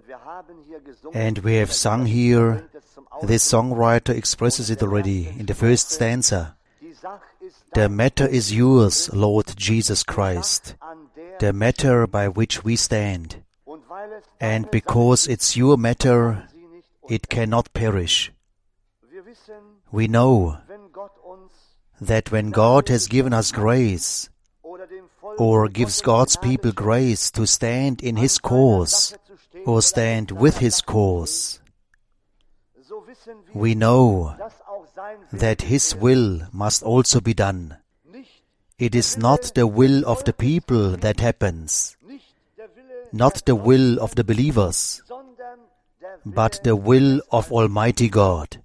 And we have sung here, this songwriter expresses it already in the first stanza. The matter is yours, Lord Jesus Christ, the matter by which we stand. And because it's your matter, it cannot perish. We know that when God has given us grace, or gives God's people grace to stand in His cause, or stand with His cause, we know that His will must also be done. It is not the will of the people that happens, not the will of the believers, but the will of Almighty God.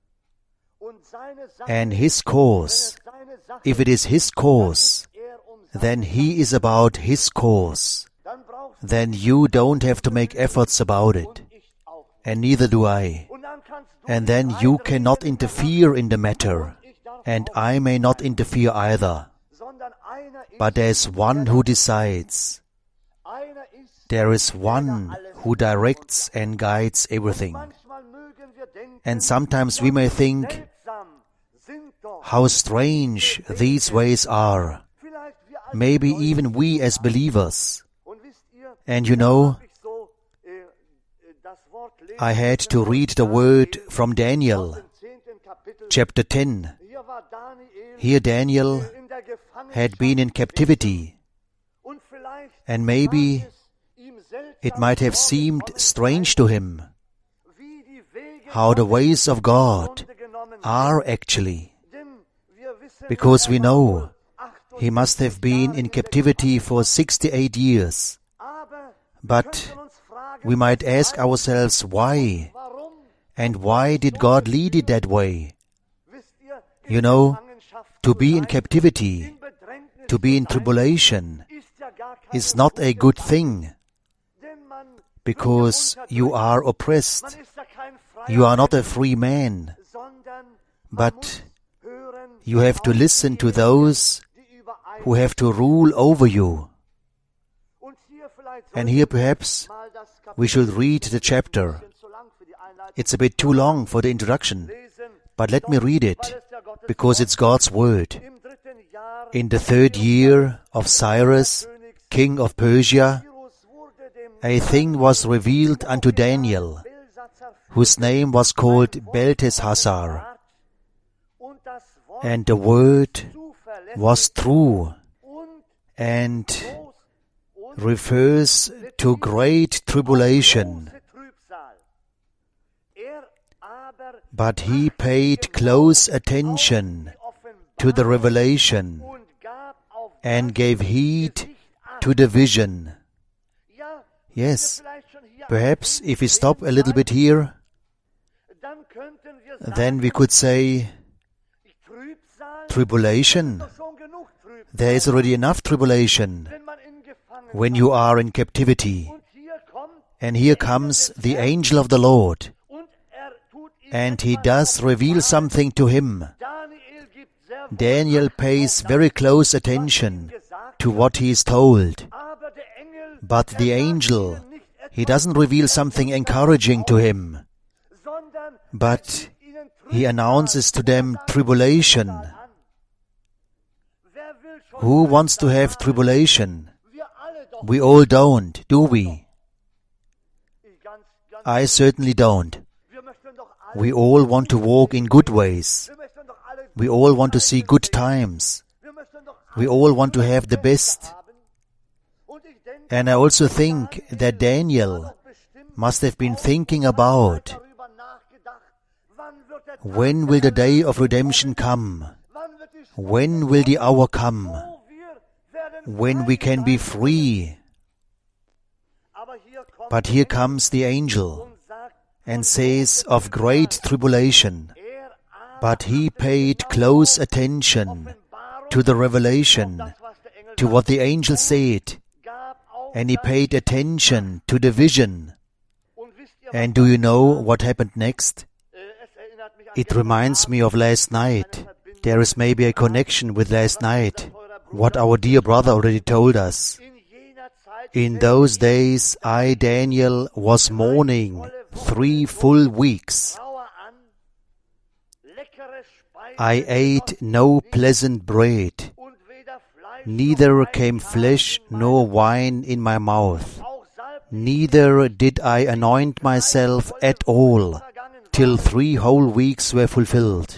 And His cause, if it is His cause, then He is about His cause. Then you don't have to make efforts about it, and neither do I. And then you cannot interfere in the matter, and I may not interfere either. But there is one who decides. There is one who directs and guides everything. And sometimes we may think, how strange these ways are. Maybe even we as believers. And you know, I had to read the word from Daniel, chapter 10. Here Daniel had been in captivity, and maybe it might have seemed strange to him how the ways of God are actually, because we know he must have been in captivity for 68 years. But we might ask ourselves why, and why did God lead it that way? You know, to be in captivity, to be in tribulation, is not a good thing, because you are oppressed. You are not a free man, but you have to listen to those who have to rule over you. And here perhaps we should read the chapter. It's a bit too long for the introduction, but let me read it, because it's God's word. In the 3rd year of Cyrus, king of Persia, a thing was revealed unto Daniel, whose name was called Belteshazzar. And the word was true, and refers to great tribulation. But he paid close attention to the revelation and gave heed to the vision. Yes, perhaps if we stop a little bit here, then we could say, tribulation. There is already enough tribulation when you are in captivity. And here comes the angel of the Lord, and he does reveal something to him. Daniel pays very close attention to what he is told. But the angel, he doesn't reveal something encouraging to him, but he announces to them tribulation. Who wants to have tribulation? We all don't, do we? I certainly don't. We all want to walk in good ways. We all want to see good times. We all want to have the best. And I also think that Daniel must have been thinking about, when will the day of redemption come? When will the hour come when we can be free? But here comes the angel and says of great tribulation. But he paid close attention to the revelation, to what the angel said, and he paid attention to the vision. And do you know what happened next? It reminds me of last night. There is maybe a connection with last night, what our dear brother already told us. In those days I, Daniel, was mourning 3 full weeks. I ate no pleasant bread, neither came flesh nor wine in my mouth, neither did I anoint myself at all, till 3 whole weeks were fulfilled.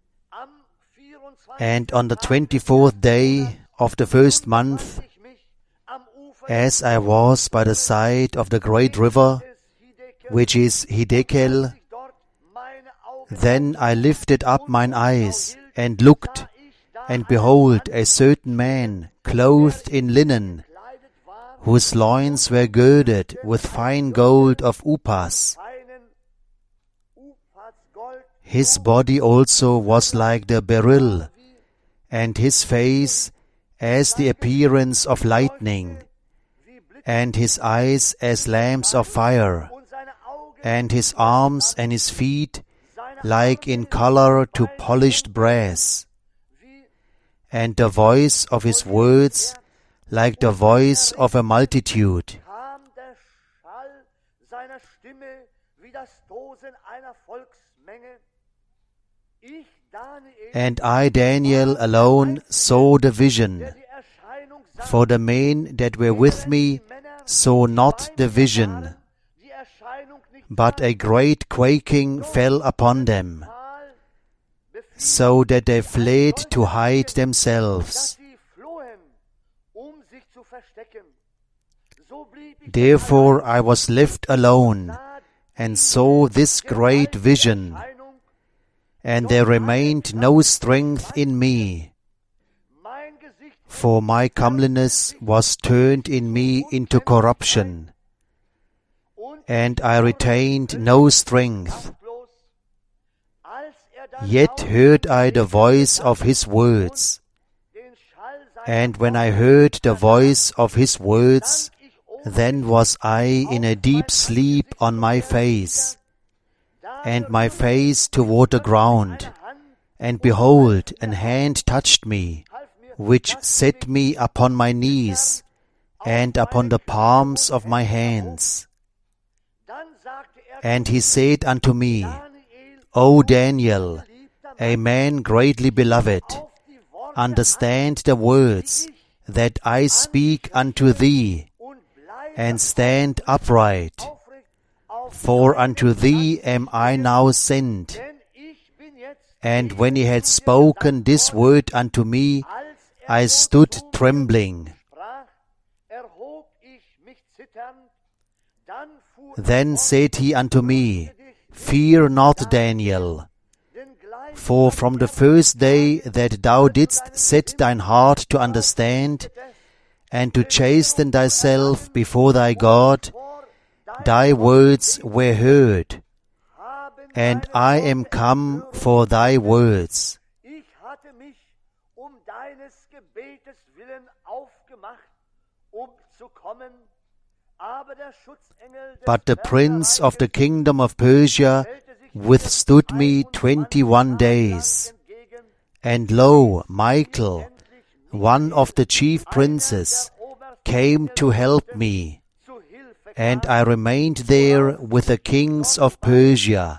And on the 24th day of the first month, as I was by the side of the great river, which is Hiddekel, then I lifted up mine eyes and looked, and behold, a certain man, clothed in linen, whose loins were girded with fine gold of Upas. His body also was like the beryl, and his face as the appearance of lightning, and his eyes as lamps of fire, and his arms and his feet like in color to polished brass, and the voice of his words like the voice of a multitude. And I, Daniel, alone saw the vision, for the men that were with me saw not the vision, but a great quaking fell upon them, so that they fled to hide themselves. Therefore I was left alone, and saw this great vision, and there remained no strength in me, for my comeliness was turned in me into corruption, and I retained no strength. Yet heard I the voice of his words, and when I heard the voice of his words, then was I in a deep sleep on my face, and my face toward the ground, and behold, an hand touched me, which set me upon my knees, and upon the palms of my hands. And he said unto me, O Daniel, a man greatly beloved, understand the words that I speak unto thee, and stand upright, for unto thee am I now sent. And when he had spoken this word unto me, I stood trembling. Then said he unto me, Fear not, Daniel, for from the first day that thou didst set thine heart to understand, and to chasten thyself before thy God, thy words were heard, and I am come for thy words. But the prince of the kingdom of Persia withstood me 21 days. And lo, Michael, one of the chief princes, came to help me, and I remained there with the kings of Persia.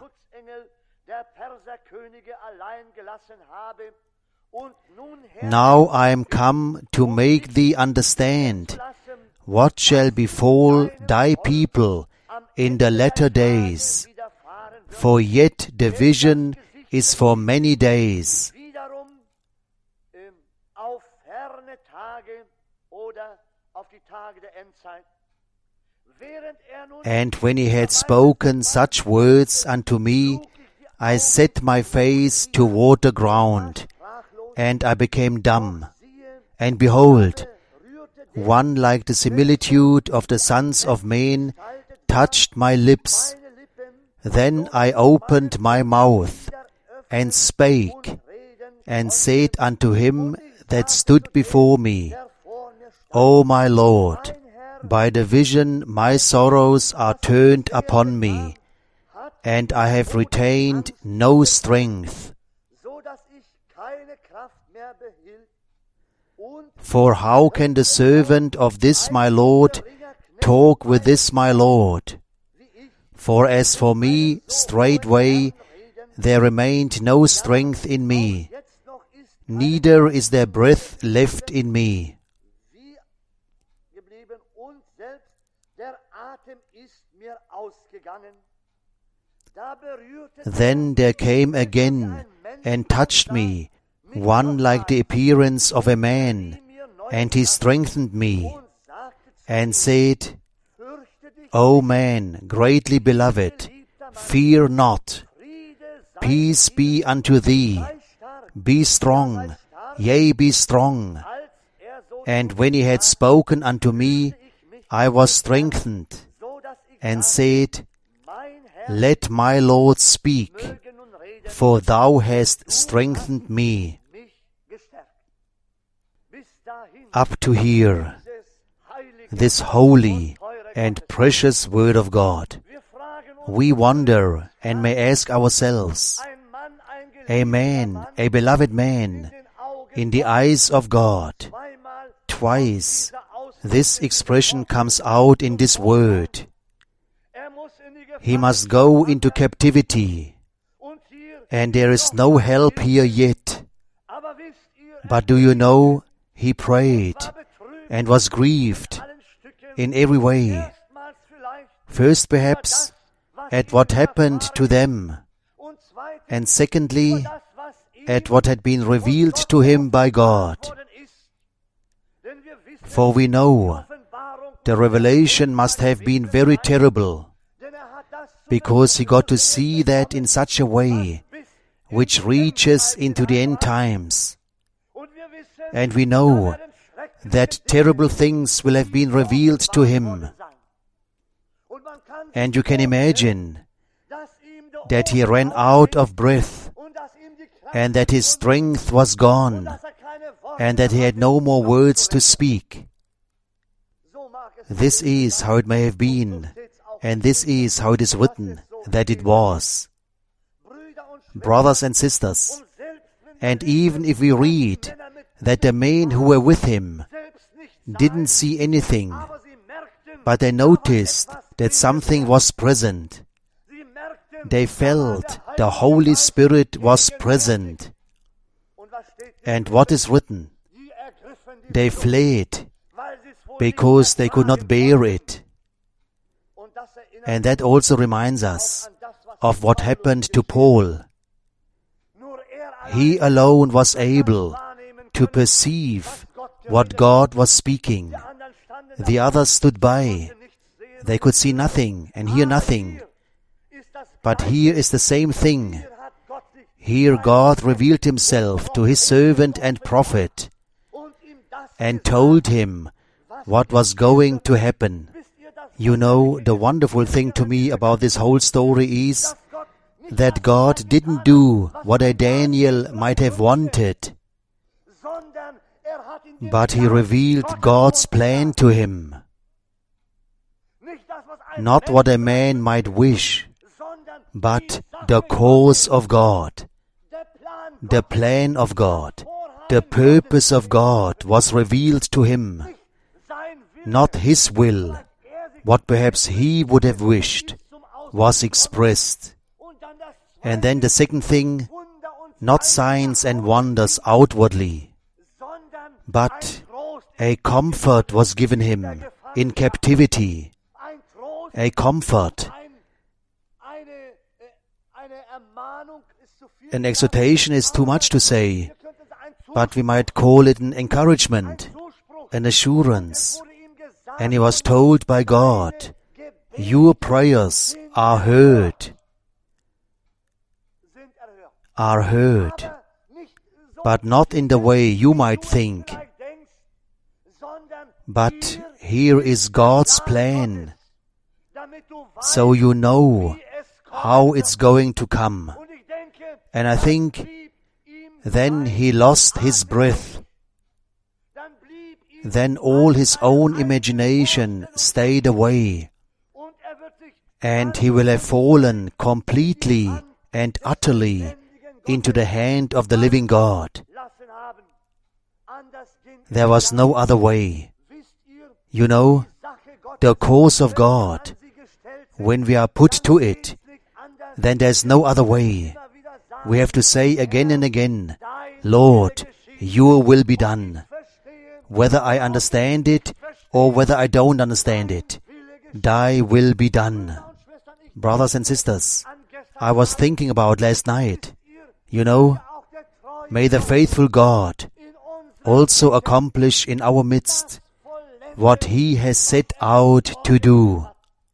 Now I am come to make thee understand what shall befall thy people in the latter days. For yet the vision is for many days. And when he had spoken such words unto me, I set my face toward the ground, and I became dumb. And behold, one like the similitude of the sons of men touched my lips. Then I opened my mouth, and spake, and said unto him that stood before me, O my Lord, by the vision my sorrows are turned upon me, and I have retained no strength. For how can the servant of this my Lord talk with this my Lord. For as for me, straightway there remained no strength in me, neither is there breath left in me. Then there came again and touched me one like the appearance of a man, and he strengthened me, and said, O man, greatly beloved, fear not. Peace be unto thee. Be strong, yea, be strong. And when he had spoken unto me, I was strengthened, and said, Let my Lord speak, for thou hast strengthened me. Up to here, this holy and precious Word of God, we wonder and may ask ourselves, a man, a beloved man, in the eyes of God, twice this expression comes out in this word. He must go into captivity, and there is no help here yet. But do you know, he prayed and was grieved in every way. First, perhaps, at what happened to them, and secondly, at what had been revealed to him by God. For we know the revelation must have been very terrible, because he got to see that in such a way which reaches into the end times. And we know that terrible things will have been revealed to him. And you can imagine that he ran out of breath, and that his strength was gone, and that he had no more words to speak. This is how it may have been, and this is how it is written that it was. Brothers and sisters, and even if we read that the men who were with him didn't see anything, but they noticed that something was present. They felt the Holy Spirit was present. And what is written? They fled because they could not bear it. And that also reminds us of what happened to Paul. He alone was able to perceive what God was speaking. The others stood by. They could see nothing and hear nothing. But here is the same thing. Here God revealed himself to his servant and prophet and told him what was going to happen. You know, the wonderful thing to me about this whole story is that God didn't do what a Daniel might have wanted, but he revealed God's plan to him. Not what a man might wish, but the course of God, the plan of God, the purpose of God was revealed to him. Not his will, what perhaps he would have wished, was expressed. And then the second thing, not signs and wonders outwardly, but a comfort was given him in captivity. A comfort. An exhortation is too much to say, but we might call it an encouragement, an assurance. And he was told by God, your prayers are heard. Are heard. But not in the way you might think. But here is God's plan. So you know how it's going to come. And I think then he lost his breath. Then all his own imagination stayed away. And he will have fallen completely and utterly into the hand of the living God. There was no other way. You know, the course of God, when we are put to it, then there's no other way. We have to say again and again, Lord, your will be done. Whether I understand it or whether I don't understand it, thy will be done. Brothers and sisters, I was thinking about last night. You know, may the faithful God also accomplish in our midst what He has set out to do,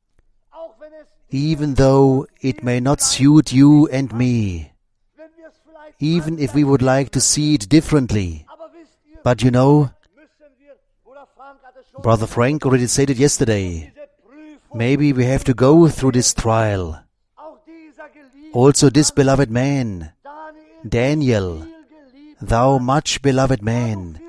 even though it may not suit you and me, even if we would like to see it differently. But you know, Brother Frank already said it yesterday, maybe we have to go through this trial. Also this beloved man, Daniel, thou much beloved man,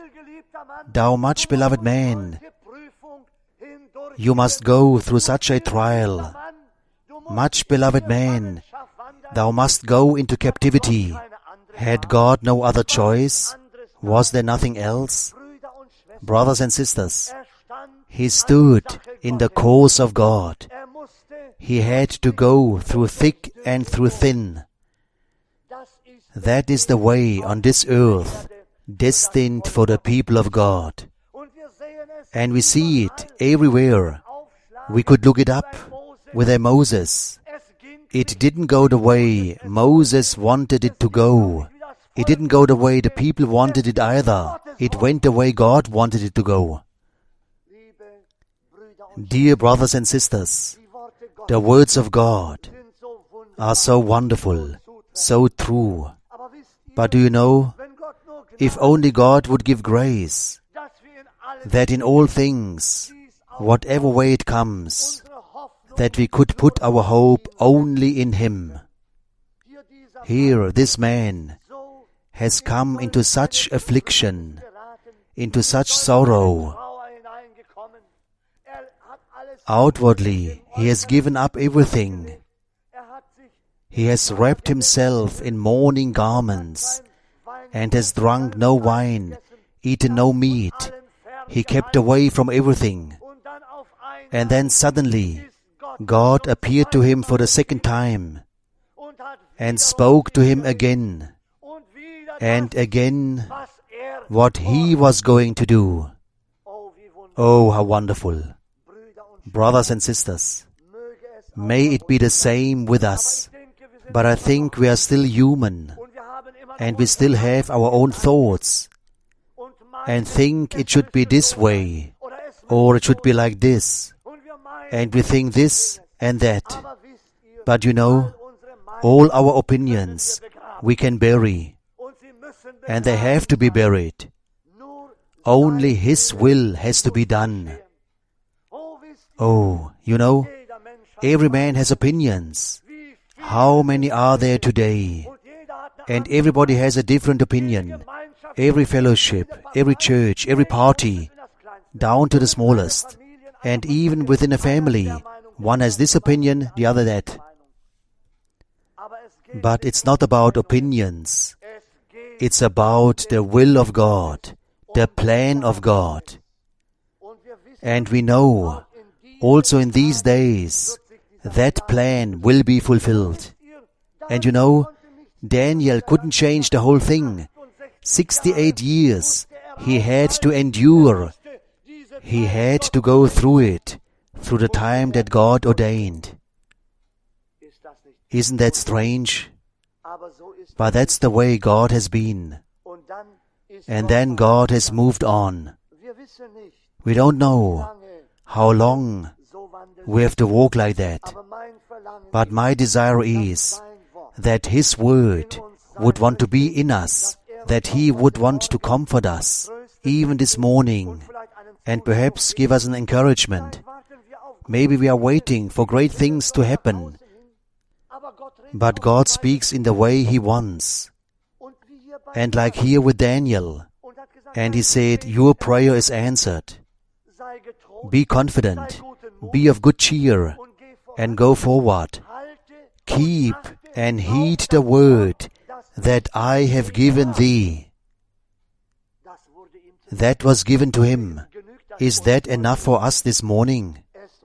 you must go through such a trial. Much beloved man, thou must go into captivity. Had God no other choice? Was there nothing else? Brothers and sisters, he stood in the course of God. He had to go through thick and through thin. That is the way on this earth, destined for the people of God. And we see it everywhere. We could look it up with a Moses. It didn't go the way Moses wanted it to go. It didn't go the way the people wanted it either. It went the way God wanted it to go. Dear brothers and sisters, the words of God are so wonderful, so true. But do you know, if only God would give grace, that in all things, whatever way it comes, that we could put our hope only in Him. Here, this man has come into such affliction, into such sorrow. Outwardly, he has given up everything. He has wrapped himself in mourning garments and has drunk no wine, eaten no meat. He kept away from everything. And then suddenly, God appeared to him for the second time and spoke to him again and again what he was going to do. Oh, how wonderful. Brothers and sisters, may it be the same with us. But I think we are still human and we still have our own thoughts and think it should be this way or it should be like this. And we think this and that. But you know, all our opinions we can bury, and they have to be buried. Only His will has to be done. Oh, you know, every man has opinions. How many are there today? And everybody has a different opinion. Every fellowship, every church, every party, down to the smallest. And even within a family, one has this opinion, the other that. But it's not about opinions. It's about the will of God, the plan of God. And we know, also in these days, that plan will be fulfilled. And you know, Daniel couldn't change the whole thing. 68 years he had to endure. He had to go through it, through the time that God ordained. Isn't that strange? But that's the way God has been. And then God has moved on. We don't know how long we have to walk like that. But my desire is that His Word would want to be in us, that He would want to comfort us, even this morning, and perhaps give us an encouragement. Maybe we are waiting for great things to happen, but God speaks in the way He wants. And like here with Daniel, and He said, your prayer is answered. Be confident, be of good cheer, and go forward. Keep and heed the word that I have given thee. That was given to him. Is that enough for us this morning?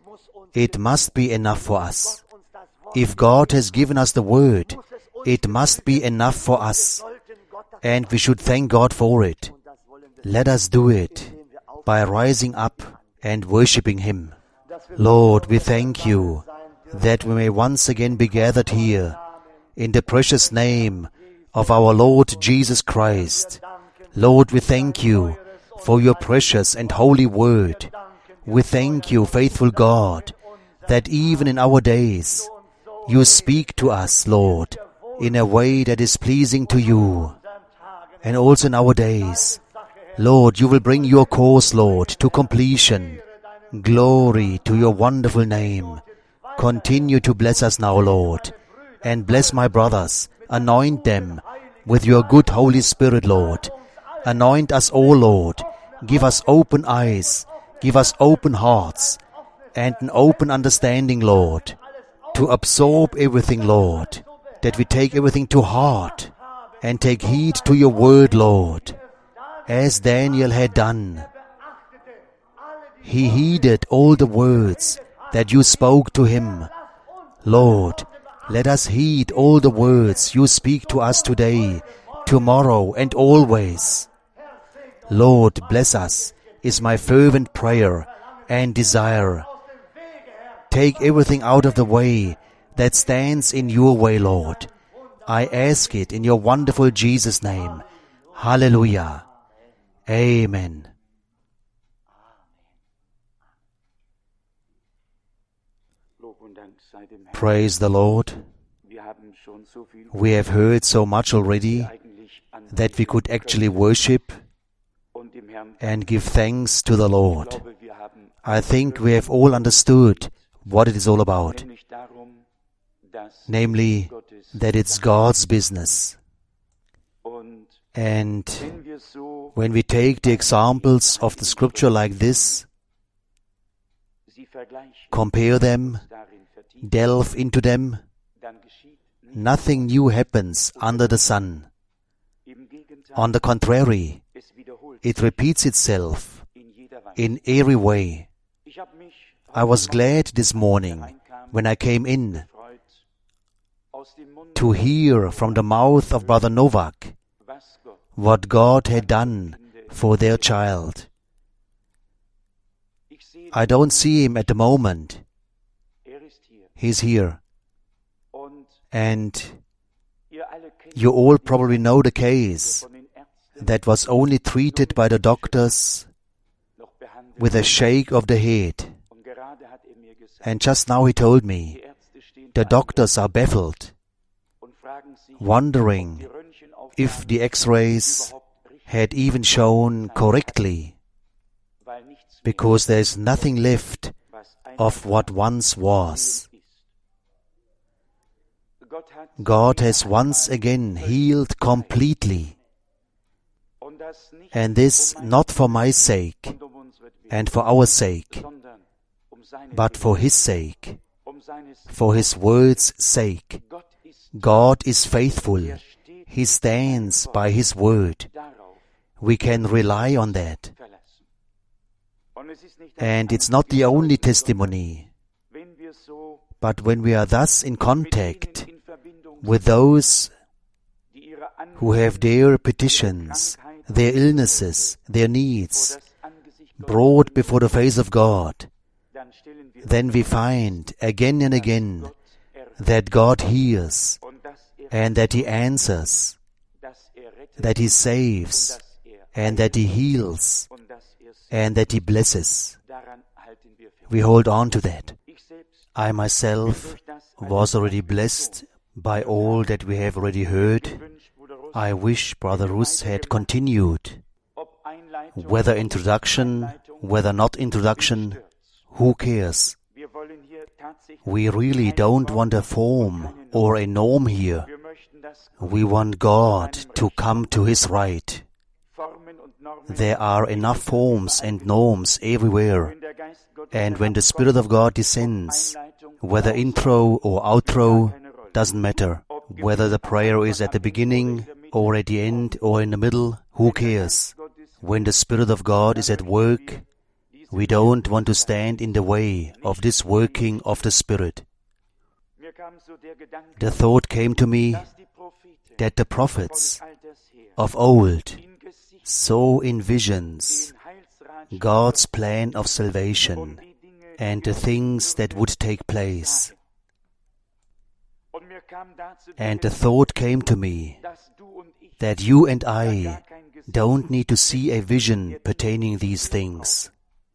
it must be enough for us. If God has given us the Word, it must be enough for us. And we should thank God for it. Let us do it by rising up and worshipping Him. Lord, we thank You that we may once again be gathered here in the precious name of our Lord Jesus Christ. Lord, we thank You for Your precious and holy Word. We thank You, faithful God, that even in our days You speak to us, Lord, in a way that is pleasing to You. And also in our days, Lord, You will bring Your cause, Lord, to completion. Glory to Your wonderful name. Continue to bless us now, Lord, and bless my brothers. Anoint them with Your good Holy Spirit, Lord. Anoint us all, Lord. Give us open eyes, give us open hearts, and an open understanding, Lord, to absorb everything, Lord, that we take everything to heart and take heed to Your word, Lord, as Daniel had done. He heeded all the words that You spoke to him. Lord, let us heed all the words You speak to us today, tomorrow, and always. Lord, bless us, is my fervent prayer and desire. Take everything out of the way that stands in Your way, Lord. I ask it in Your wonderful Jesus' name. Hallelujah. Amen. Praise the Lord. We have heard so much already that we could actually worship and give thanks to the Lord. I think we have all understood what it is all about, namely that it's God's business. And when we take the examples of the Scripture like this, compare them, delve into them, nothing new happens under the sun. On the contrary, it repeats itself in every way. I was glad this morning when I came in to hear from the mouth of Brother Novak what God had done for their child. I don't see him at the moment. He's here. And you all probably know the case that was only treated by the doctors with a shake of the head. And just now he told me, the doctors are baffled, wondering if the X-rays had even shown correctly, because there is nothing left of what once was. God has once again healed completely, and this not for my sake and for our sake, but for His sake, for His word's sake. God is faithful. He stands by His word. We can rely on that. And it's not the only testimony, but when we are thus in contact with those who have their petitions, their illnesses, their needs brought before the face of God, then we find again and again that God hears and that He answers, that He saves and that He heals and that He blesses. We hold on to that. I myself was already blessed by all that we have already heard. I wish Brother Russ had continued. Whether introduction, whether not introduction, who cares? We really don't want a form or a norm here. We want God to come to His right. There are enough forms and norms everywhere. And when the Spirit of God descends, whether intro or outro, doesn't matter. Whether the prayer is at the beginning or at the end or in the middle, who cares? When the Spirit of God is at work, We don't want to stand in the way of this working of the Spirit. The thought came to me that the prophets of old saw in visions God's plan of salvation and the things that would take place. And the thought came to me that you and I don't need to see a vision pertaining these things.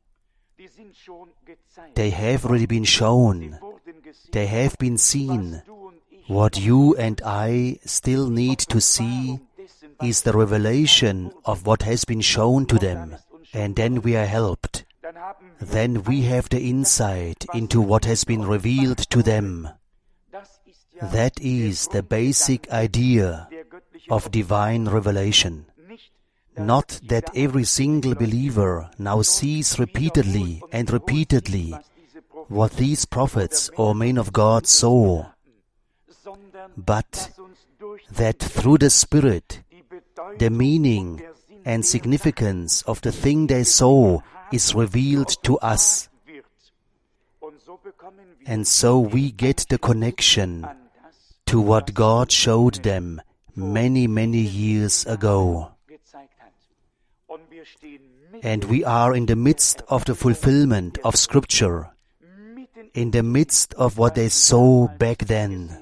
They have already been shown. They have been seen. What you and I still need to see is the revelation of what has been shown to them. And then we are helped. Then we have the insight into what has been revealed to them. That is the basic idea of divine revelation. Not that every single believer now sees repeatedly and repeatedly what these prophets or men of God saw, but that through the Spirit, the meaning and significance of the thing they saw is revealed to us. And so we get the connection to what God showed them many, many years ago. And we are in the midst of the fulfillment of Scripture, in the midst of what they saw back then.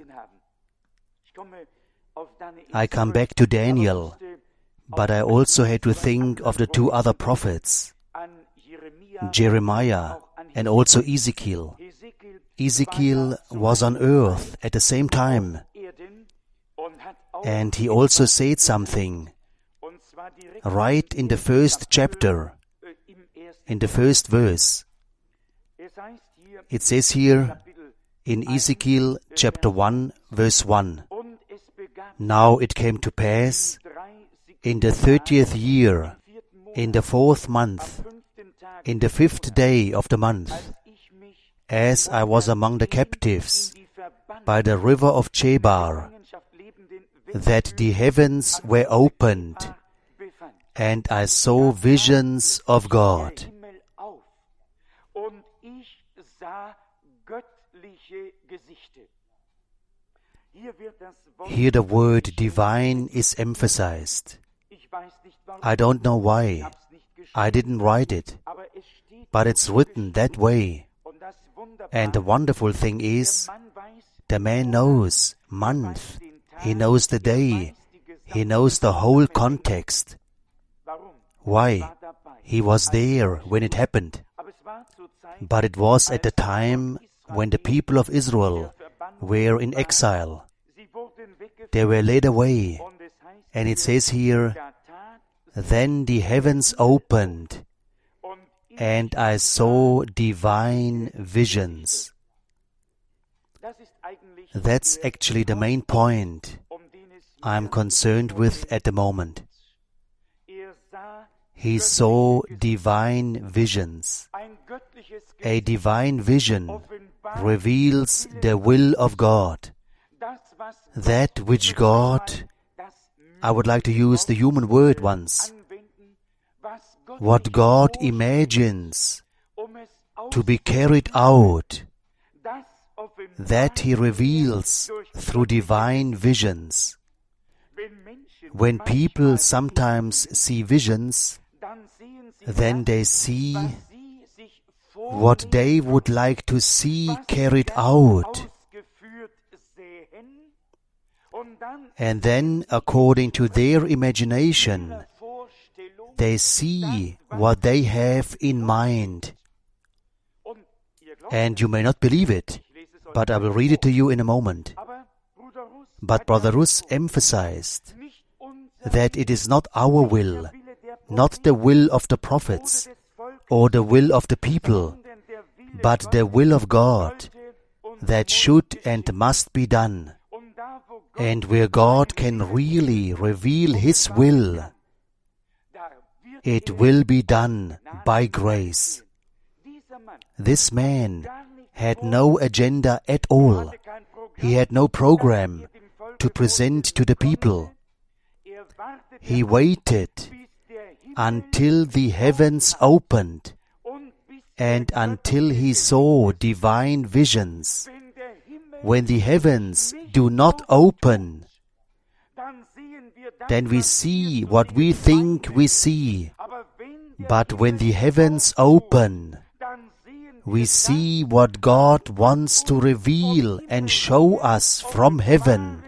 I come back to Daniel, but I also had to think of the two other prophets, Jeremiah and also Ezekiel. Ezekiel was on earth at the same time, and he also said something right in the first chapter, in the first verse. It says here in Ezekiel chapter 1, verse 1, "Now it came to pass in the 30th year, in the 4th month, in the 5th day of the month, as I was among the captives by the river of Chebar, that the heavens were opened, and I saw visions of God." Here the word divine is emphasized. I don't know why. I didn't write it, but it's written that way. And the wonderful thing is, the man knows month, he knows the day, he knows the whole context. Why? He was there when it happened. But it was at the time when the people of Israel were in exile. They were led away. And it says here, "Then the heavens opened, and I saw divine visions." That's actually the main point I'm concerned with at the moment. He saw divine visions. A divine vision reveals the will of God. That which God, I would like to use the human word once, what God imagines to be carried out, that He reveals through divine visions. When people sometimes see visions, then they see what they would like to see carried out. And then, according to their imagination, they see what they have in mind. And you may not believe it, but I will read it to you in a moment. But Brother Russ emphasized that it is not our will, not the will of the prophets or the will of the people, but the will of God that should and must be done. And where God can really reveal His will, it will be done by grace. This man had no agenda at all. He had no program to present to the people. He waited until the heavens opened, and until he saw divine visions. When the heavens do not open, then we see what we think we see. But when the heavens open, we see what God wants to reveal and show us from heaven.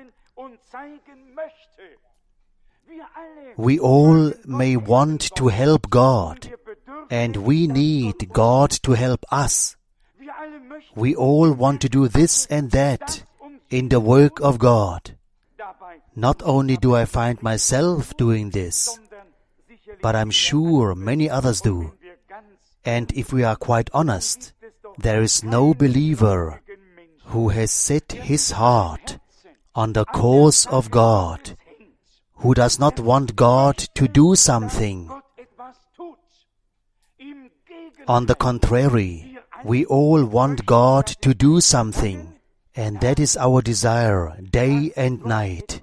We all may want to help God, and we need God to help us. We all want to do this and that in the work of God. Not only do I find myself doing this, but I'm sure many others do. And if we are quite honest, there is no believer who has set his heart on the cause of God, who does not want God to do something. On the contrary, we all want God to do something, and that is our desire day and night.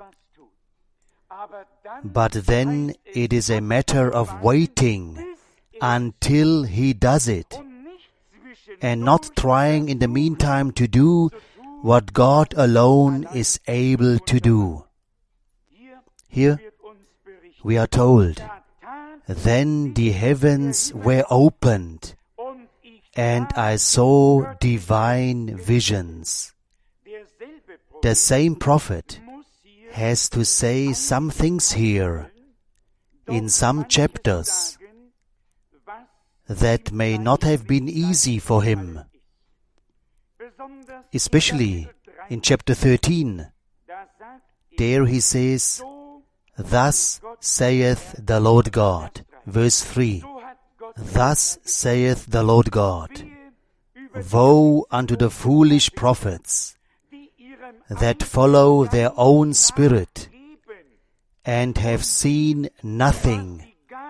But then it is a matter of waiting until He does it, and not trying in the meantime to do what God alone is able to do. Here we are told, then the heavens were opened, and I saw divine visions. The same prophet has to say some things here, in some chapters, that may not have been easy for him. Especially in chapter 13, there he says, Thus saith the Lord God. Verse 3. Thus saith the Lord God. Woe unto the foolish prophets that follow their own spirit and have seen nothing.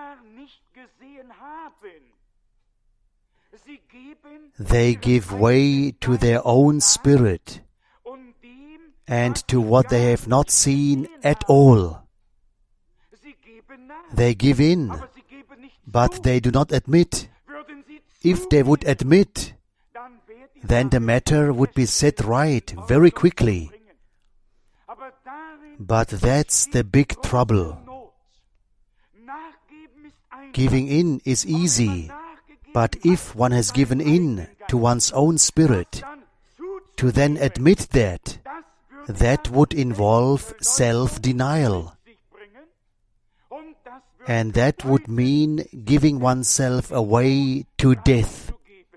They give way to their own spirit and to what they have not seen at all. They give in, but they do not admit. If they would admit, then the matter would be set right very quickly. But that's the big trouble. Giving in is easy, but if one has given in to one's own spirit, to then admit that would involve self-denial. And that would mean giving oneself away to death.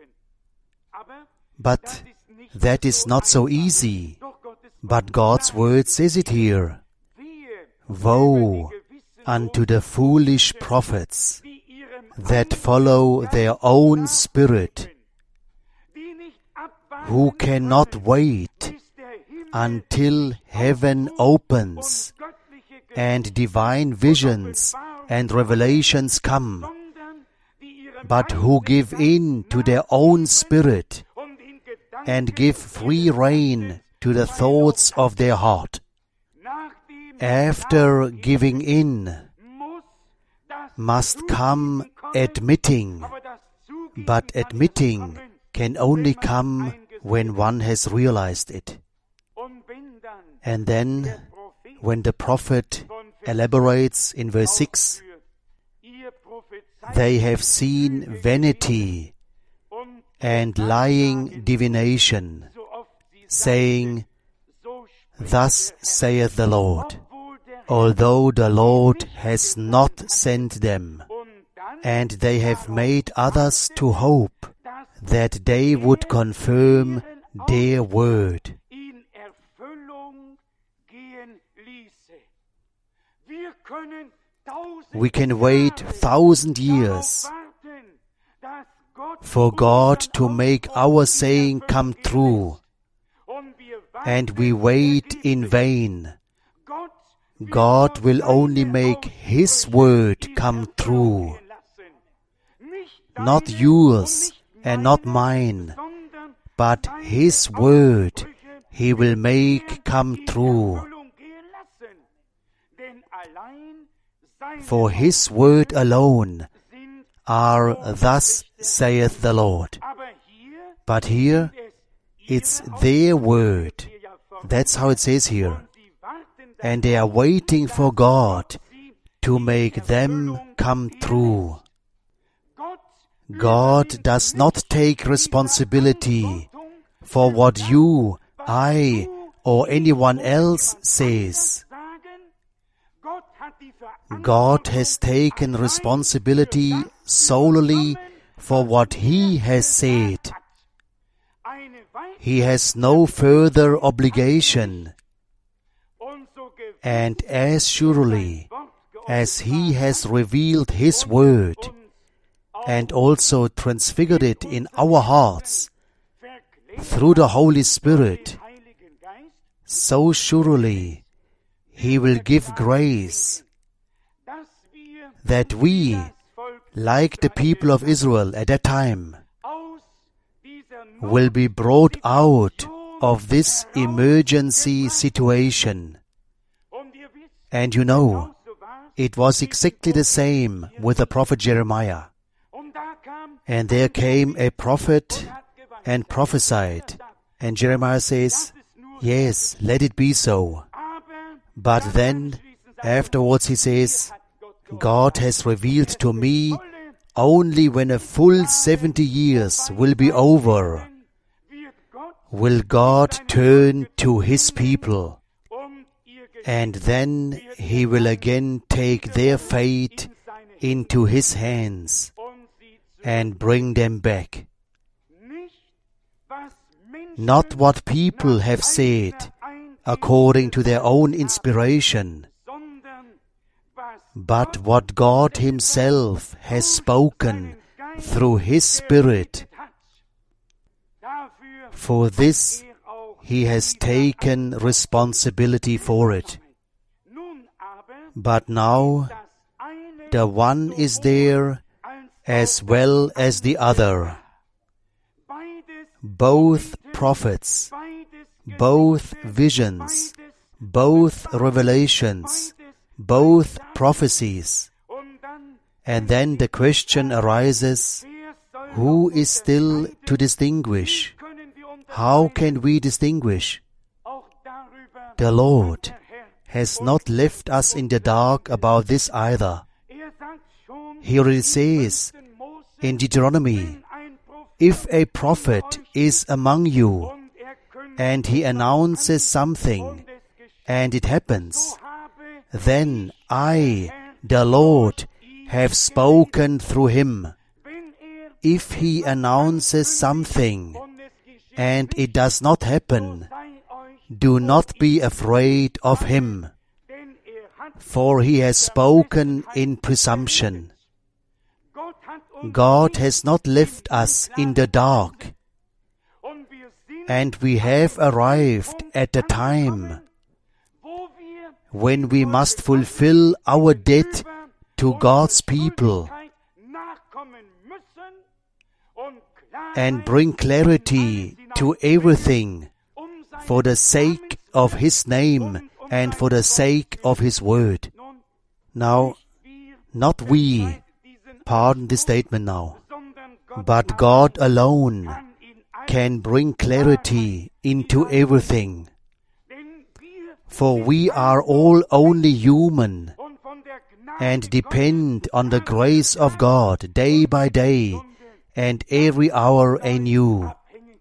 But that is not so easy. But God's word says it here. Woe unto the foolish prophets that follow their own spirit, who cannot wait until heaven opens and divine visions and revelations come, but who give in to their own spirit and give free rein to the thoughts of their heart. After giving in must come admitting, but admitting can only come when one has realized it. And then, when the prophet elaborates in verse 6, they have seen vanity and lying divination, saying, Thus saith the Lord, although the Lord has not sent them, and they have made others to hope that they would confirm their word. We can wait 1,000 years for God to make our saying come true, and we wait in vain. God will only make His word come true. Not yours and not mine, but His word He will make come true. For His word alone are thus saith the Lord. But here, it's their word. That's how it says here. And they are waiting for God to make them come true. God does not take responsibility for what you, I, or anyone else says. God has taken responsibility solely for what He has said. He has no further obligation. And as surely as He has revealed His word and also transfigured it in our hearts through the Holy Spirit, so surely He will give grace that we, like the people of Israel at that time, will be brought out of this emergency situation. And you know, it was exactly the same with the prophet Jeremiah. And there came a prophet and prophesied. And Jeremiah says, yes, let it be so. But then, afterwards he says, God has revealed to me only when a full 70 years will be over, will God turn to His people, and then He will again take their fate into His hands and bring them back. Not what people have said according to their own inspiration, but what God Himself has spoken through His Spirit. For this, He has taken responsibility for it. But now, the one is there as well as the other. Both prophets, both visions, both revelations, both prophecies. And then the question arises, who is still to distinguish? How can we distinguish? The Lord has not left us in the dark about this either. He already says in Deuteronomy, if a prophet is among you and he announces something and it happens, then I, the Lord, have spoken through him. If he announces something and it does not happen, do not be afraid of him, for he has spoken in presumption. God has not left us in the dark, and we have arrived at the time when we must fulfill our debt to God's people and bring clarity to everything for the sake of His name and for the sake of His word. Now, not we, pardon this statement now, but God alone can bring clarity into everything. For we are all only human and depend on the grace of God day by day and every hour anew.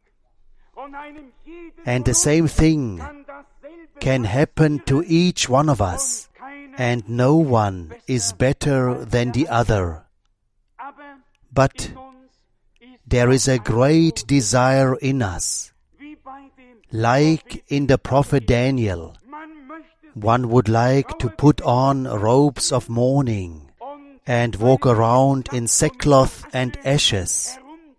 And the same thing can happen to each one of us, and no one is better than the other. But there is a great desire in us, like in the prophet Daniel. One would like to put on robes of mourning and walk around in sackcloth and ashes.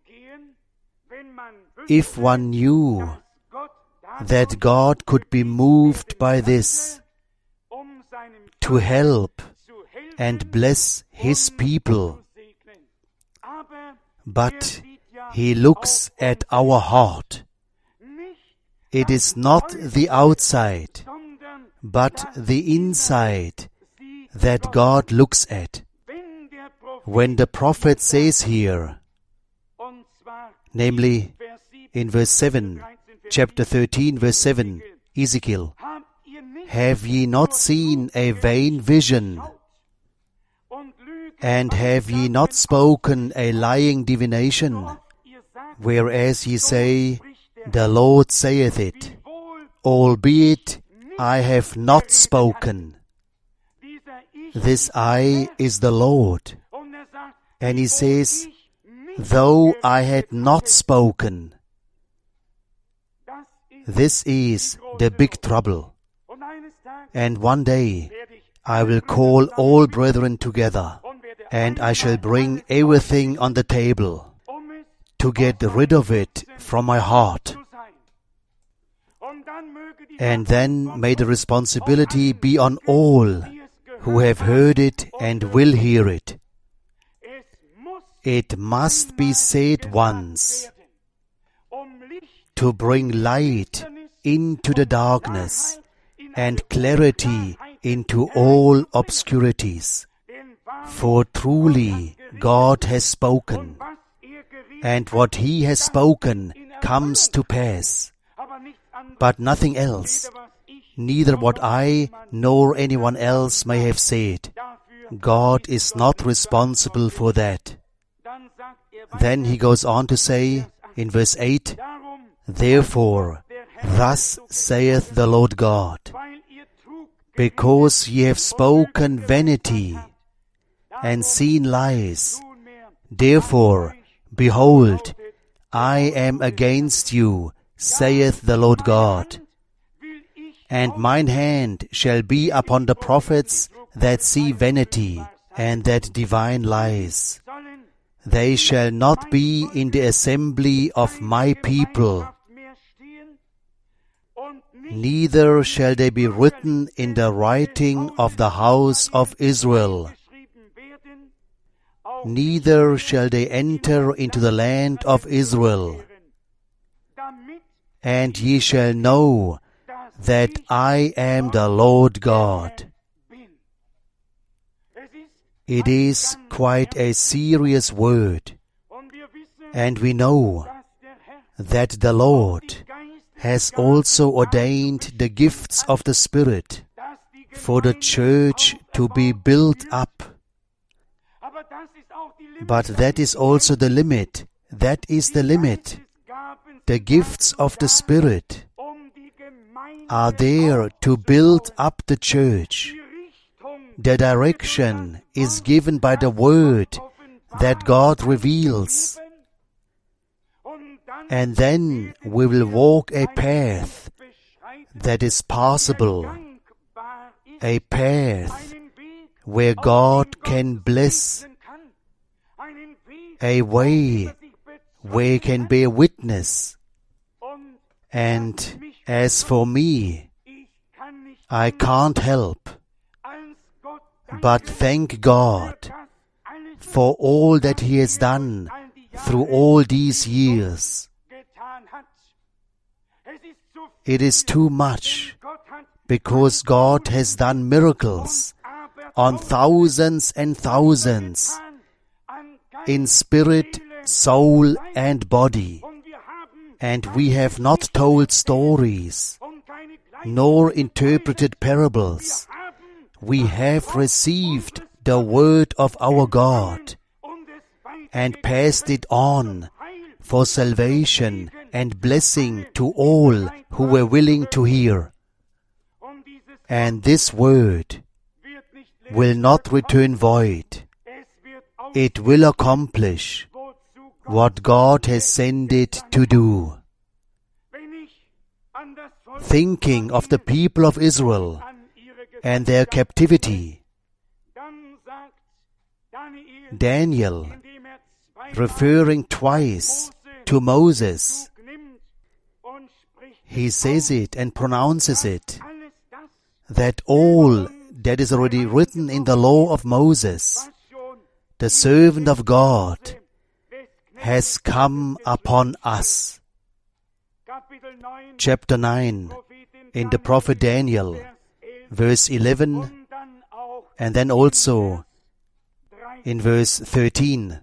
If one knew that God could be moved by this to help and bless His people, but He looks at our heart. It is not the outside, but the inside that God looks at. when the prophet says here, namely in verse 7, chapter 13, verse 7, Ezekiel, have ye not seen a vain vision, and have ye not spoken a lying divination, whereas ye say, the Lord saith it, albeit I have not spoken. This I is the Lord. And he says, though I had not spoken. This is the big trouble. And one day I will call all brethren together, and I shall bring everything on the table to get rid of it from my heart. And then may the responsibility be on all who have heard it and will hear it. It must be said once to bring light into the darkness and clarity into all obscurities. For truly God has spoken, and what He has spoken comes to pass. But nothing else, neither what I nor anyone else may have said. God is not responsible for that. Then he goes on to say in verse 8, therefore, thus saith the Lord God, because ye have spoken vanity and seen lies, therefore, behold, I am against you, saith the Lord God. And mine hand shall be upon the prophets that see vanity and that divine lies. They shall not be in the assembly of my people, neither shall they be written in the writing of the house of Israel. Neither shall they enter into the land of Israel. And ye shall know that I am the Lord God. It is quite a serious word, and we know that the Lord has also ordained the gifts of the Spirit for the church to be built up. But that is also the limit. That is the limit. The gifts of the Spirit are there to build up the church. The direction is given by the Word that God reveals. And then we will walk a path that is passable, a path where God can bless, a way where He can bear witness. And as for me, I can't help but thank God for all that He has done through all these years. It is too much, because God has done miracles on thousands and thousands, in spirit, soul, and body. And we have not told stories, nor interpreted parables. We have received the word of our God and passed it on for salvation and blessing to all who were willing to hear. And this word will not return void. It will accomplish what God has sent it to do. Thinking of the people of Israel and their captivity, Daniel, referring twice to Moses, he says it and pronounces it, that all that is already written in the law of Moses, the servant of God, has come upon us. Chapter 9, in the prophet Daniel, verse 11, and then also in verse 13.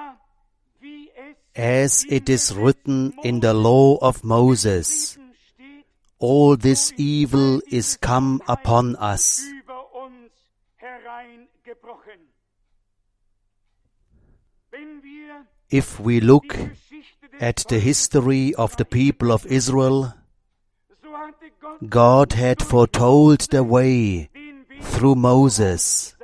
As it is written in the law of Moses, all this evil is come upon us. If we look at the history of the people of Israel, God had foretold the way through Moses,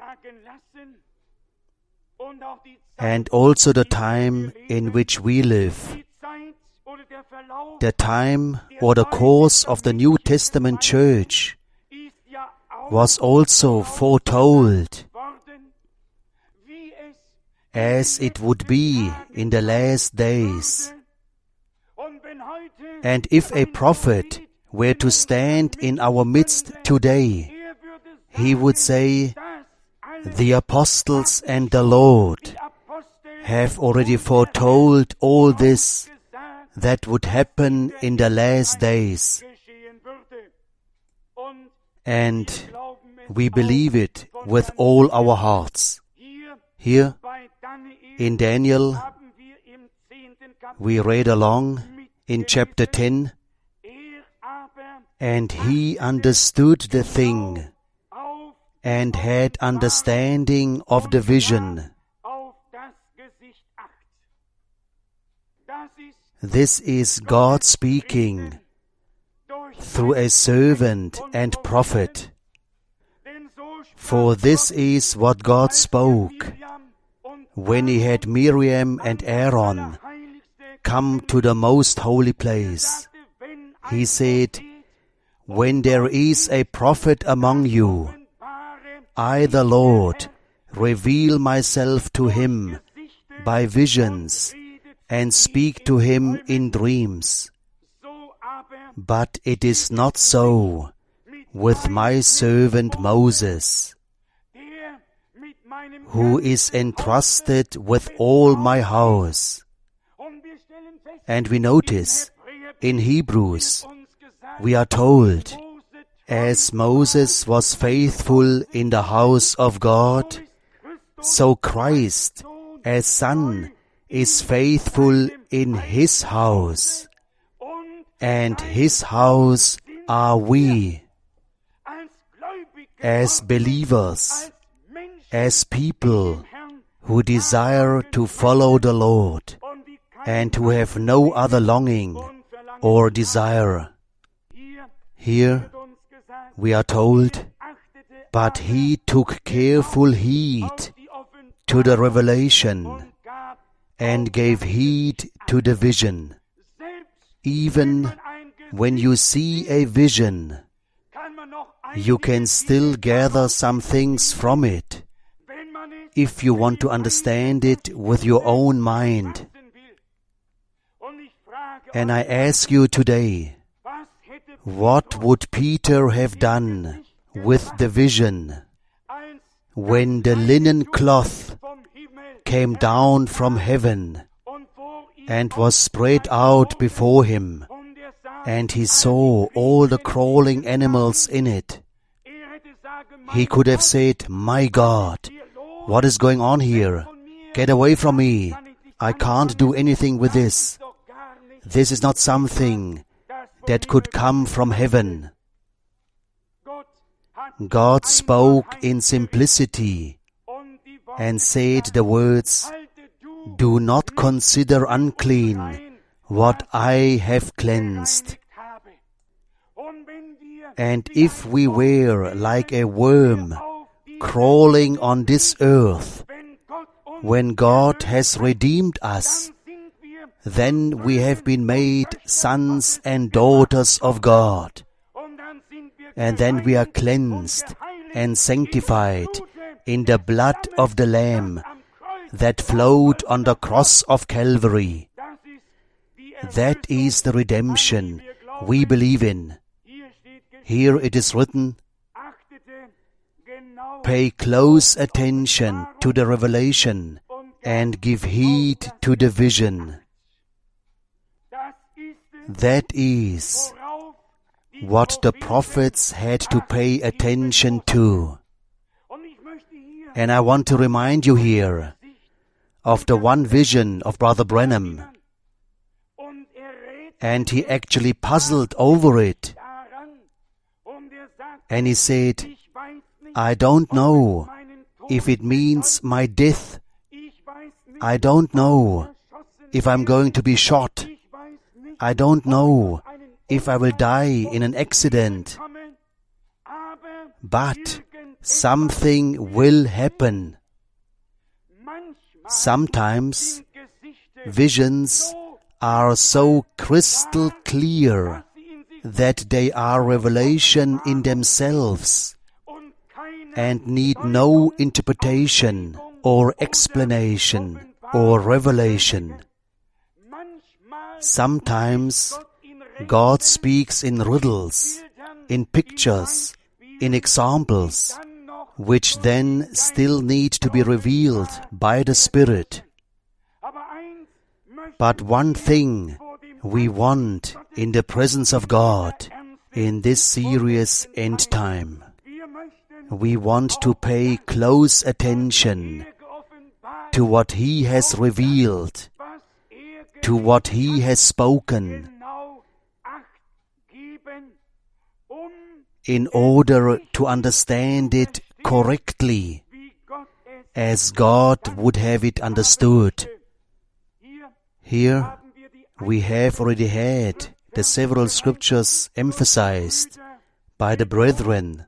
and also the time in which we live. The time or the course of the New Testament church was also foretold as it would be in the last days. And if a prophet were to stand in our midst today, he would say, the apostles and the Lord have already foretold all this that would happen in the last days. And we believe it with all our hearts. Here, in Daniel, we read along in chapter 10, and he understood the thing, and had understanding of the vision. This is God speaking through a servant and prophet. For this is what God spoke when he had Miriam and Aaron come to the most holy place. He said, when there is a prophet among you, I, the Lord, reveal myself to him by visions and speak to him in dreams. But it is not so with my servant Moses, who is entrusted with all my house. And we notice in Hebrews, we are told, as Moses was faithful in the house of God, so Christ, as Son, is faithful in his house. And his house are we, as believers, as people who desire to follow the Lord and who have no other longing or desire. Here we are told, but he took careful heed to the revelation and gave heed to the vision. Even when you see a vision, you can still gather some things from it, if you want to understand it with your own mind. And I ask you today, what would Peter have done with the vision when the linen cloth came down from heaven and was spread out before him, and he saw all the crawling animals in it? He could have said, my God, what is going on here? Get away from me. I can't do anything with this. This is not something that could come from heaven. God spoke in simplicity and said the words, do not consider unclean what I have cleansed. And if we were like a worm crawling on this earth, when God has redeemed us, then we have been made sons and daughters of God. And then we are cleansed and sanctified in the blood of the Lamb that flowed on the cross of Calvary. That is the redemption we believe in. Here it is written, pay close attention to the revelation and give heed to the vision. That is what the prophets had to pay attention to. And I want to remind you here of the one vision of Brother Branham. And he actually puzzled over it. And he said, I don't know if it means my death. I don't know if I'm going to be shot. I don't know if I will die in an accident. But something will happen. Sometimes visions are so crystal clear that they are revelation in themselves and need no interpretation or explanation or revelation. Sometimes God speaks in riddles, in pictures, in examples, which then still need to be revealed by the Spirit. But one thing we want in the presence of God in this serious end time. We want to pay close attention to what He has revealed, to what He has spoken, in order to understand it correctly, as God would have it understood. Here we have already had the several scriptures emphasized by the brethren.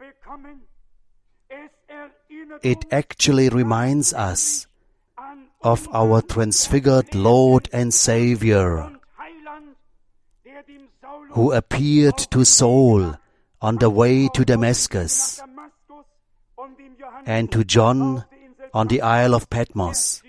It actually reminds us of our transfigured Lord and Savior, who appeared to Saul on the way to Damascus, and to John on the Isle of Patmos.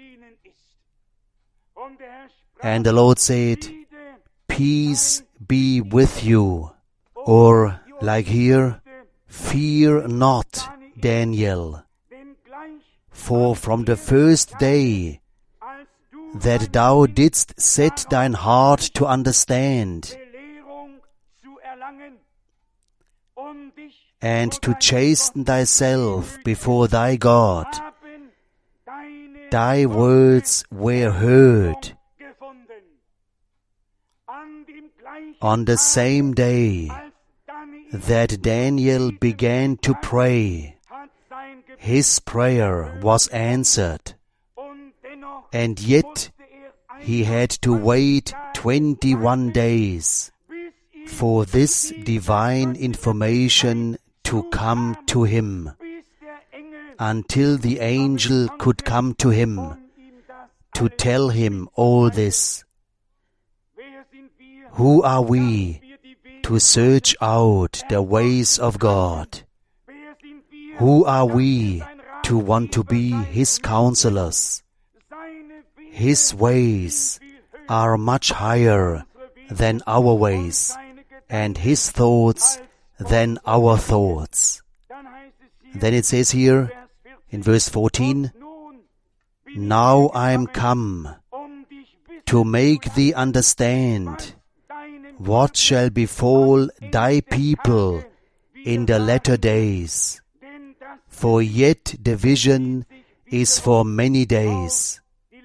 And the Lord said, "Peace be with you," or like here, "Fear not, Daniel, for from the first day that thou didst set thine heart to understand and to chasten thyself before thy God, thy words were heard." On the same day that Daniel began to pray, his prayer was answered, and yet he had to wait 21 days for this divine information to come to him, until the angel could come to him to tell him all this. Who are we to search out the ways of God? Who are we to want to be His counselors? His ways are much higher than our ways, and His thoughts than our thoughts. Then it says here in verse 14, "Now I am come to make thee understand what shall befall thy people in the latter days. For yet the vision is for many days."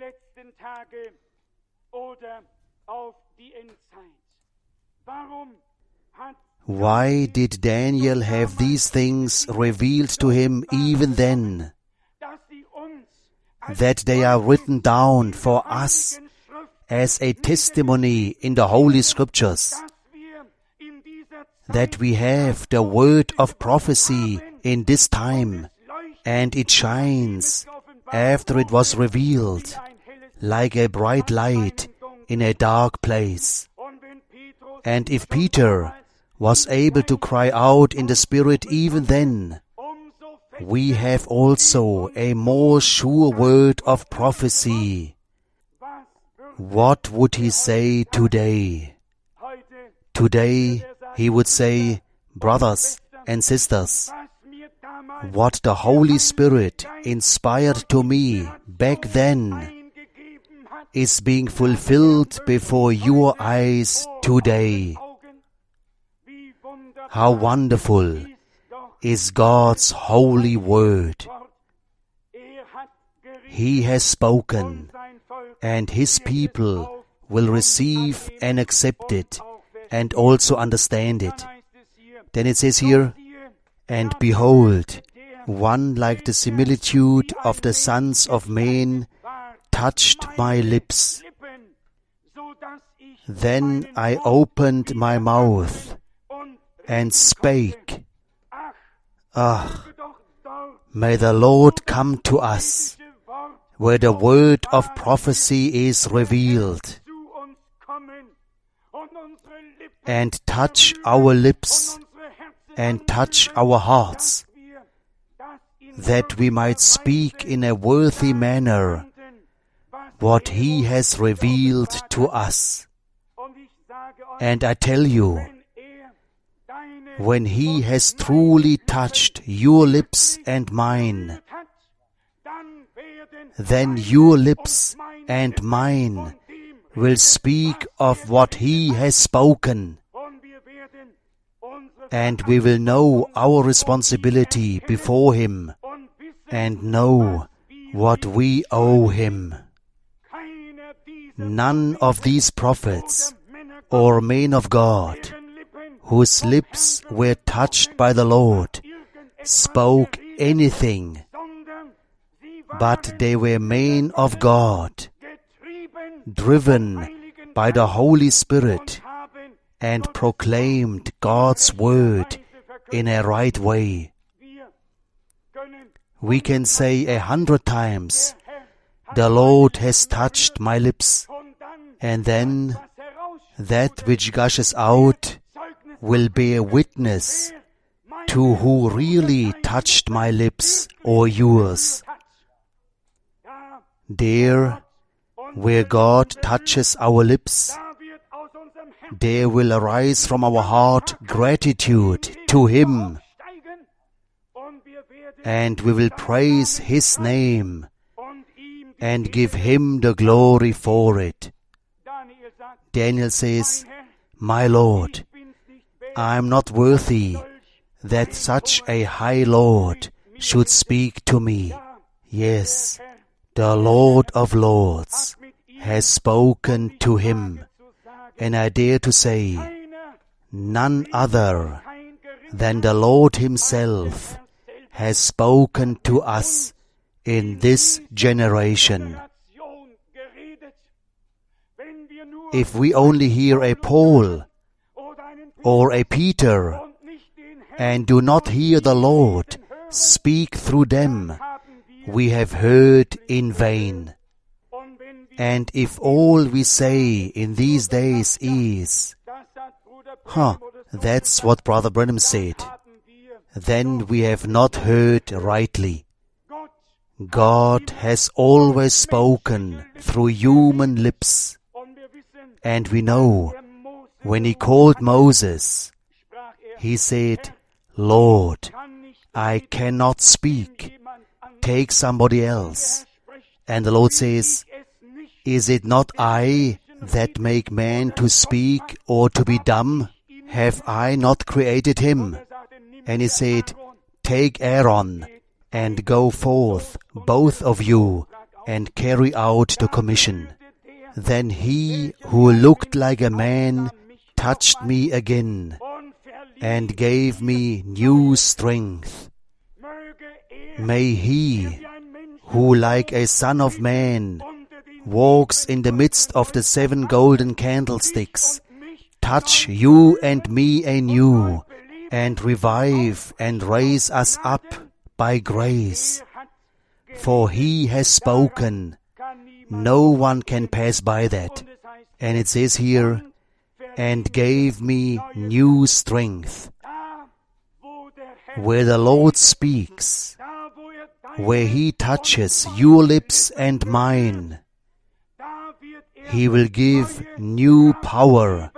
Why did Daniel have these things revealed to him even then? That they are written down for us as a testimony in the Holy Scriptures, that we have the word of prophecy in this time, and it shines after it was revealed, like a bright light in a dark place. And if Peter was able to cry out in the Spirit even then, we have also a more sure word of prophecy. What would he say today? Today he would say, "Brothers and sisters, what the Holy Spirit inspired to me back then is being fulfilled before your eyes today." How wonderful is God's holy word. He has spoken, and His people will receive and accept it and also understand it. Then it says here, and behold, one like the similitude of the sons of men touched my lips. Then I opened my mouth and spake. May the Lord come to us, where the word of prophecy is revealed, and touch our lips and touch our hearts, that we might speak in a worthy manner what He has revealed to us. And I tell you, when He has truly touched your lips and mine, then your lips and mine will speak of what He has spoken, and we will know our responsibility before Him and know what we owe Him. None of these prophets or men of God whose lips were touched by the Lord spoke anything, but they were men of God, driven by the Holy Spirit, and proclaimed God's word in a right way. We can say 100 times, the Lord has touched my lips, and then that which gushes out will bear witness to who really touched my lips or yours. There, where God touches our lips, there will arise from our heart gratitude to Him, and we will praise His name and give Him the glory for it. Daniel says, my Lord, I am not worthy that such a high Lord should speak to me. Yes, the Lord of Lords has spoken to him, and I dare to say, none other than the Lord Himself has spoken to us in this generation. If we only hear a Paul or a Peter and do not hear the Lord speak through them, we have heard in vain. And if all we say in these days is, that's what Brother Branham said, then we have not heard rightly. God has always spoken through human lips, and we know when He called Moses, he said, Lord, I cannot speak. Take somebody else. And the Lord says, is it not I that make man to speak or to be dumb? Have I not created him? And He said, take Aaron and go forth, both of you, and carry out the commission. Then he who looked like a man touched me again and gave me new strength. May he who like a son of man walks in the midst of the 7 golden candlesticks touch you and me anew and revive and raise us up by grace. For He has spoken. No one can pass by that. And it says here, and gave me new strength. Where the Lord speaks, where He touches your lips and mine, He will give new power,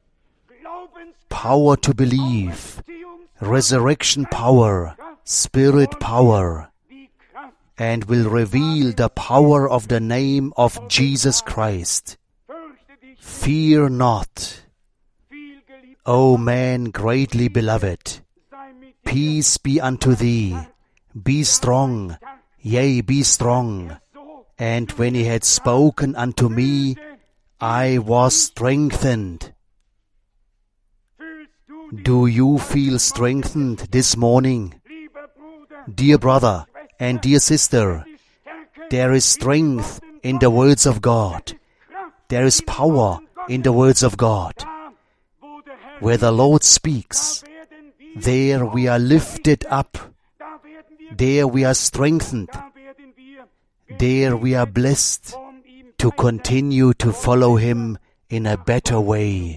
power to believe, resurrection power, spirit power, and will reveal the power of the name of Jesus Christ. Fear not, O man greatly beloved. Peace be unto thee. Be strong, yea, be strong, And when he had spoken unto me, I was strengthened. Do you feel strengthened this morning? Dear brother and dear sister, there is strength in the words of God. There is power in the words of God. Where the Lord speaks, there we are lifted up. There we are strengthened. There we are blessed to continue to follow Him in a better way.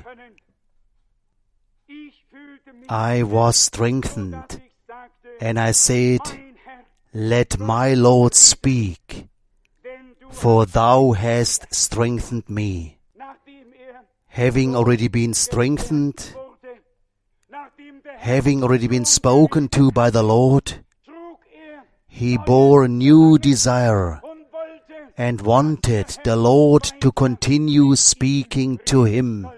I was strengthened, and I said, let my Lord speak, for thou hast strengthened me. Having already been strengthened, having already been spoken to by the Lord, he bore a new desire and wanted the Lord to continue speaking to him.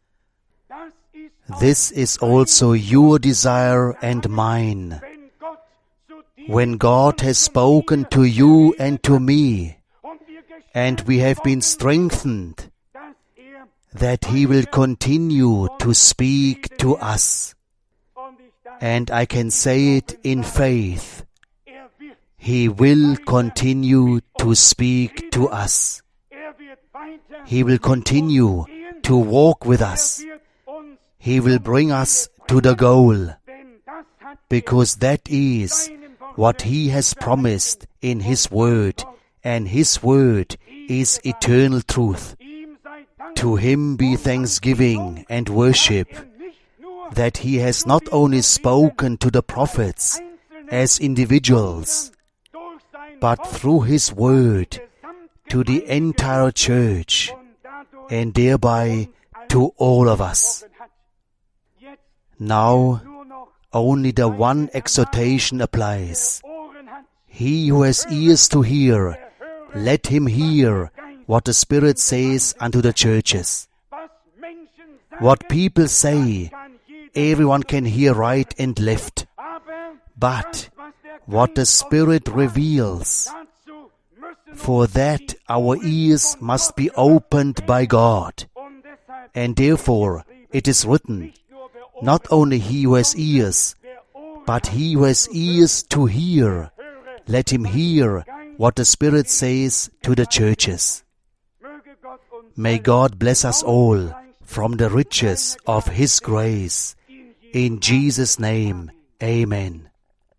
This is also your desire and mine. When God has spoken to you and to me, and we have been strengthened, that He will continue to speak to us. And I can say it in faith. He will continue to speak to us. He will continue to walk with us. He will bring us to the goal, because that is what He has promised in His Word, and His Word is eternal truth. To Him be thanksgiving and worship, that He has not only spoken to the prophets as individuals, but through His Word to the entire church, and thereby to all of us. Now, only the one exhortation applies. He who has ears to hear, let him hear what the Spirit says unto the churches. What people say, everyone can hear right and left. But what the Spirit reveals, for that our ears must be opened by God. And therefore it is written, not only he who has ears, but he who has ears to hear, let him hear what the Spirit says to the churches. May God bless us all from the riches of His grace. In Jesus' name, amen.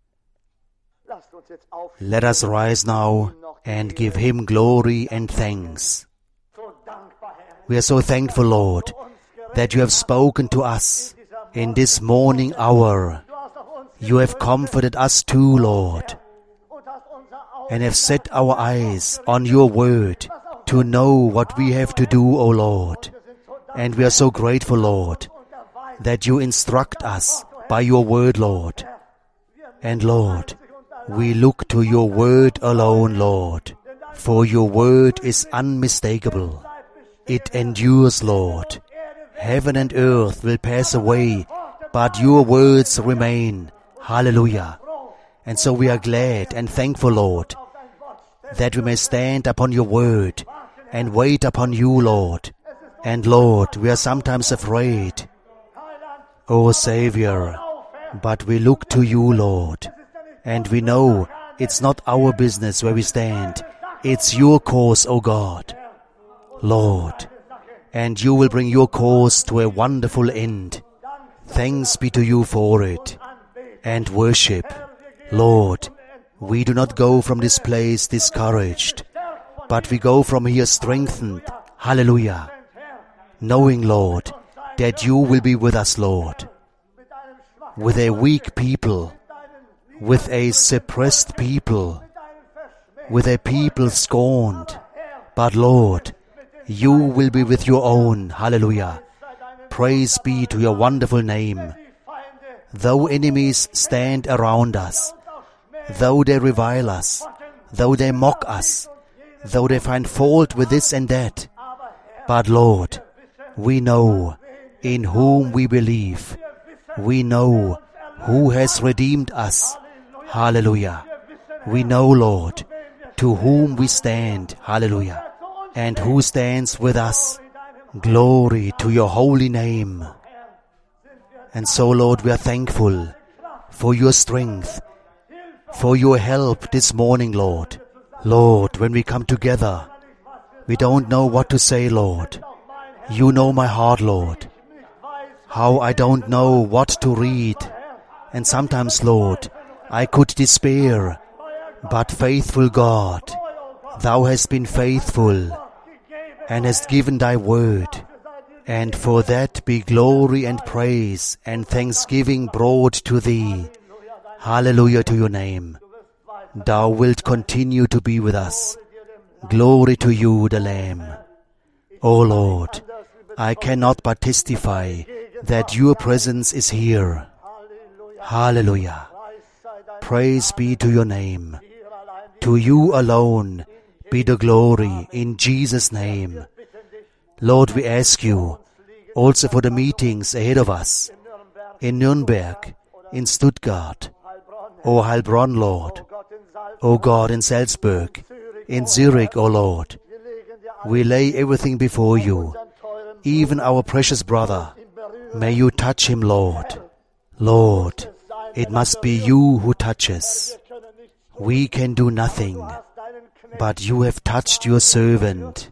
Let us rise now and give Him glory and thanks. We are so thankful, Lord, that You have spoken to us in this morning hour. You have comforted us too, Lord, and have set our eyes on Your word to know what we have to do, O Lord. And we are so grateful, Lord, that You instruct us by Your word, Lord. And Lord, we look to Your word alone, Lord, for Your word is unmistakable. It endures, Lord. Heaven and earth will pass away, but Your words remain. Hallelujah. And so we are glad and thankful, Lord, that we may stand upon Your word and wait upon You, Lord. And Lord, we are sometimes afraid, O Savior, but we look to You, Lord, and we know it's not our business where we stand. It's Your cause, O God, Lord, and You will bring Your cause to a wonderful end. Thanks be to You for it, and worship. Lord, we do not go from this place discouraged, but we go from here strengthened. Hallelujah. Knowing, Lord, that You will be with us, Lord. With a weak people, with a suppressed people, with a people scorned. But Lord, You will be with Your own. Hallelujah. Praise be to Your wonderful name. Though enemies stand around us, though they revile us, though they mock us, though they find fault with this and that, but Lord, we know in whom we believe. We know who has redeemed us. Hallelujah. We know, Lord, to whom we stand. Hallelujah. And who stands with us. Glory to your holy name. And so, Lord, we are thankful for your strength, for your help this morning, Lord. Lord, when we come together, we don't know what to say, Lord. You know my heart, Lord. How I don't know what to read. And sometimes, Lord, I could despair. But faithful God, thou hast been faithful and hast given thy word. And for that be glory and praise and thanksgiving brought to thee. Hallelujah to your name. Thou wilt continue to be with us. Glory to you, the Lamb. O Lord, I cannot but testify that your presence is here. Hallelujah. Praise be to your name. To you alone be the glory in Jesus' name. Lord, we ask you also for the meetings ahead of us in Nürnberg, in Stuttgart, O Heilbronn, Lord, O God, in Salzburg, in Zurich, O Lord. We lay everything before you, even our precious brother. May you touch him, Lord. Lord, it must be you who touches. We can do nothing, but you have touched your servant.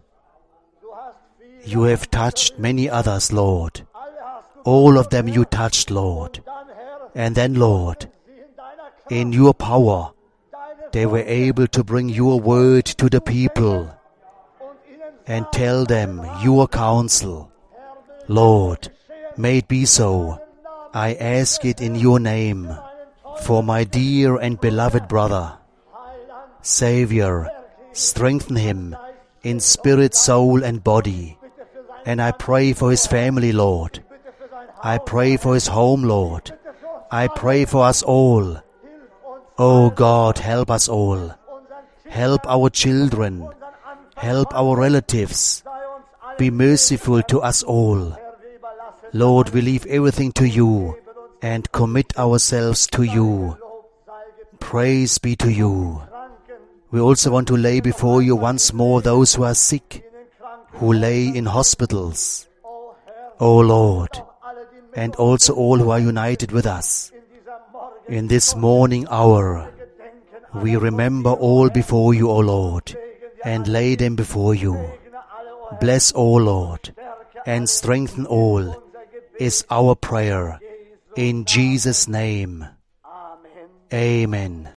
You have touched many others, Lord. All of them you touched, Lord. And then, Lord, in your power, they were able to bring your word to the people and tell them your counsel. Lord, may it be so. I ask it in your name for my dear and beloved brother. Savior, strengthen him in spirit, soul, and body. And I pray for his family, Lord. I pray for his home, Lord. I pray for us all. Oh God, help us all. Help our children. Help our relatives. Be merciful to us all. Lord, we leave everything to you and commit ourselves to you. Praise be to you. We also want to lay before you once more those who are sick, who lay in hospitals. O Lord, and also all who are united with us. In this morning hour, we remember all before you, O Lord, and lay them before you. Bless, O Lord, and strengthen all, is our prayer. In Jesus' name, amen.